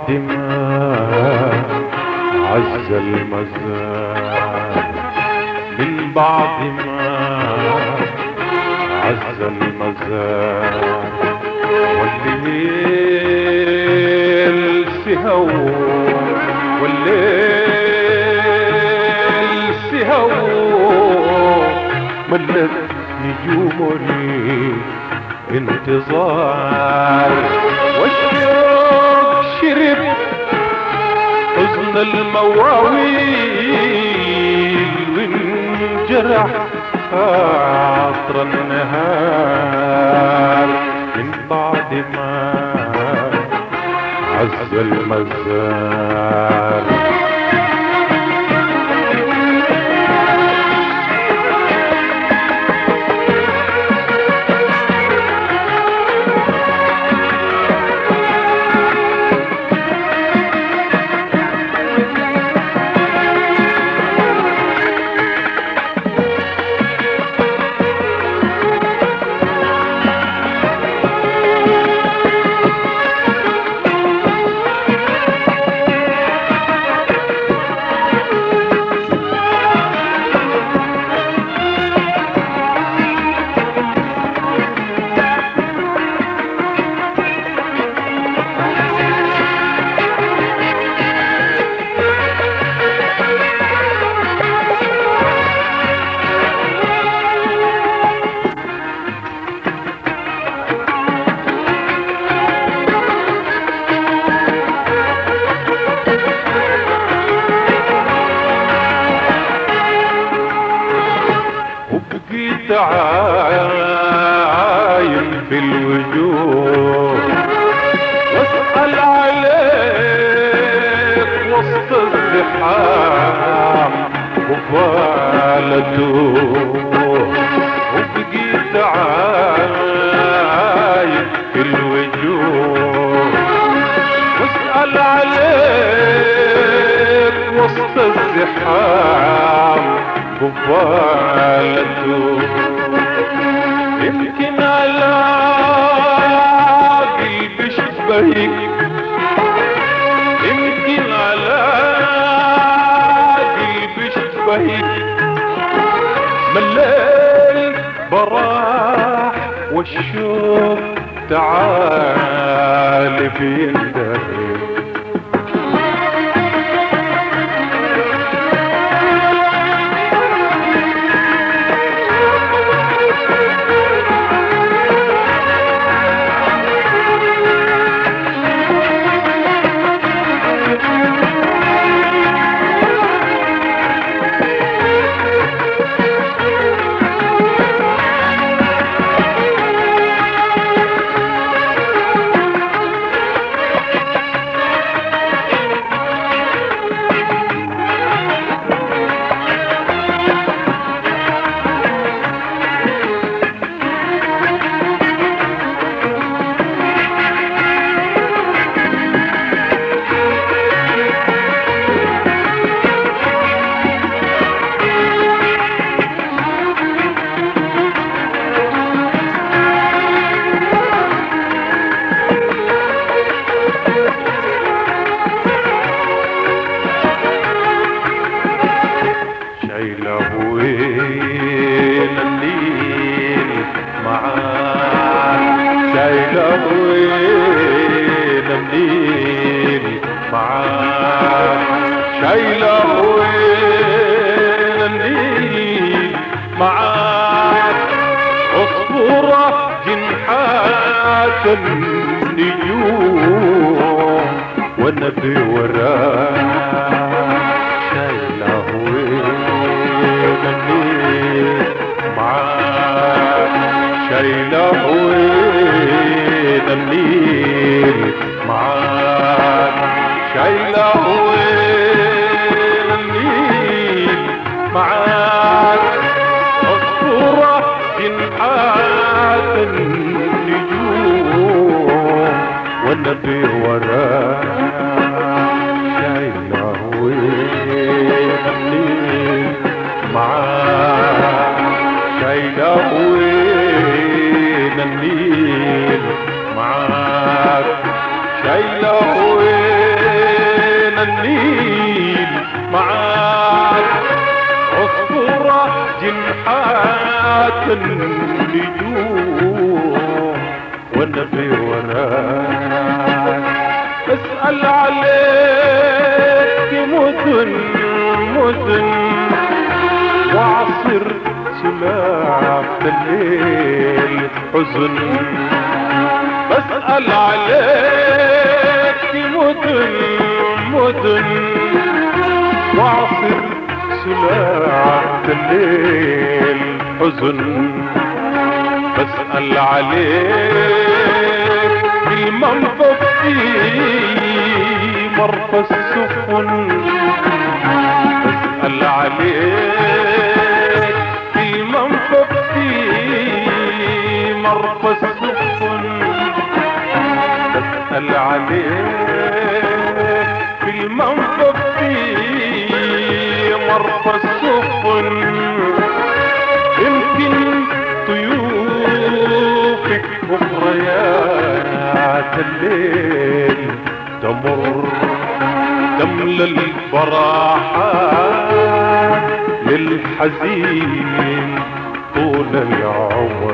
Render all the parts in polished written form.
بعد ما عز المزار، من بعد ما عز المزار، والليل سهو والليل سهو ملت نجومي انتظار، والشوق شرب حزن المواويل وانجرح عطر النهار، من بعد ما عز المزار. عايم في الوجوه واسأل عليك وسط الزحام وفالته، وبقيت عايم في الوجوه واسأل عليك وسط الزحام وفالته، يمكن الاقي بشبهك، يمكن الاقي بشبهك، من الليل براح والشوق تعال بيندهك. شايله وين النيل معاك، عصفورة جنحات النجوم وانا في وراك، شايله وين النيل معاك، شايله وين النيل معاك، شايله وين النيل معاك، عصفورة جنحات النجوم وانا في وراك، شايله وين النيل معاك، شايله وين النيل معاك، شايله وين معاك عصفورة جنحات النجوم وانا في وراك اسأل عليك مدن مدن وعصر سلاف الليل حزن بسأل عليك مدن مدن وعصر سلاف الليل حزن بسأل عليك المنفذ في مرفى السفن بسأل عليك المنفذ في مرفى السفن بسأل عليك المنفذ في مرفى السفن يمكن طيوفك أخريات الليل تمر تملى البراحات للحزين طول العمر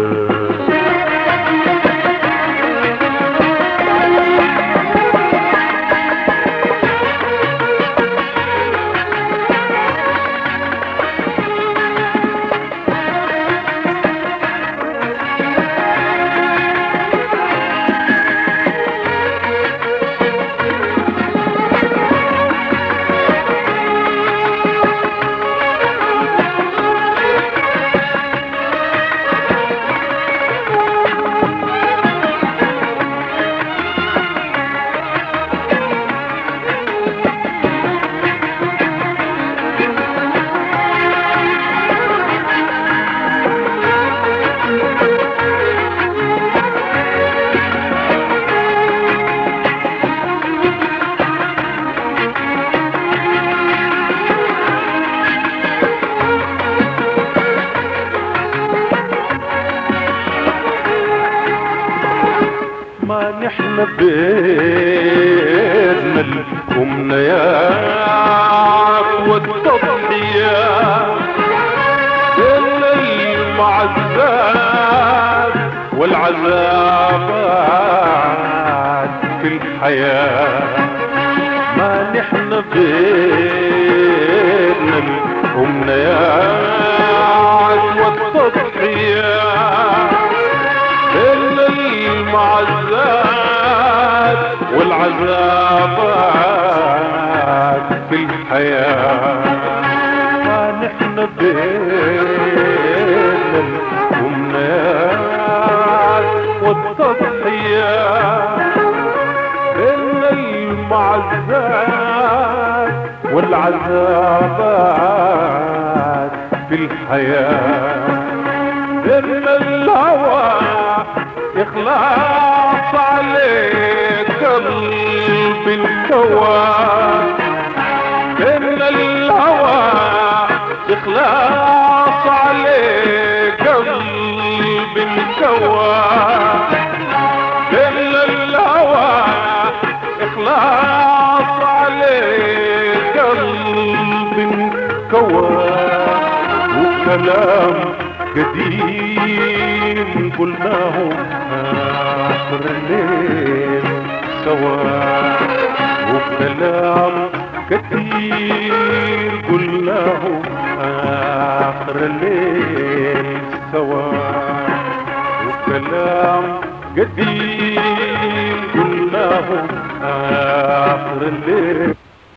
ما نحن بيننا الأمنيات والتضحيات بين المعزات والعذابات في الحياة ما نحن بيننا الأمنيات والتضحيات بين المعزات والعذابات في الحياة ما نحن بين الأمنيات والتضحيات بين المعزات والعذابات في الحياة إن الهوى إخلاص عليك قلب الكوى إن الهوى إخلاص عليك قلب الكوى إن الهوى إخلاص عليك قلب الكوى وكلام قديم قلناه آخر الليل سوا وكلام كثير قلناه آخر الليل سوا وكلام قديم قلناه آخر الليل